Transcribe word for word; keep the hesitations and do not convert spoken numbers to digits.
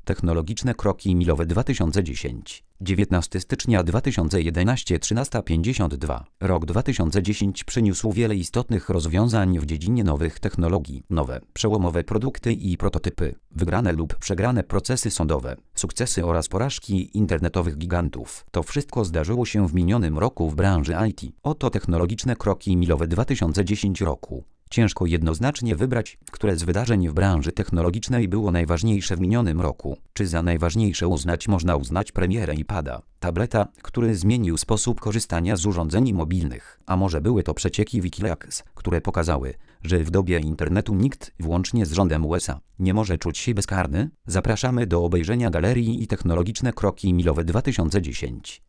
Technologiczne kroki milowe dwa tysiące dziesięć. dziewiętnastego stycznia dwa tysiące jedenastego trzynaста pięćdziesiąt dwa. Rok dwa tysiące dziesięć przyniósł wiele istotnych rozwiązań w dziedzinie nowych technologii. Nowe, przełomowe produkty i prototypy. Wygrane lub przegrane procesy sądowe. Sukcesy oraz porażki internetowych gigantów. To wszystko zdarzyło się w minionym roku w branży I T. Oto technologiczne kroki milowe dwa tysiące dziesięć roku. Ciężko jednoznacznie wybrać, które z wydarzeń w branży technologicznej było najważniejsze w minionym roku. Czy za najważniejsze uznać można uznać premierę iPada, tableta, który zmienił sposób korzystania z urządzeń mobilnych. A może były to przecieki Wikileaks, które pokazały, że w dobie internetu nikt, włącznie z rządem U S A, nie może czuć się bezkarny? Zapraszamy do obejrzenia galerii i technologiczne kroki milowe dwa tysiące dziesięć.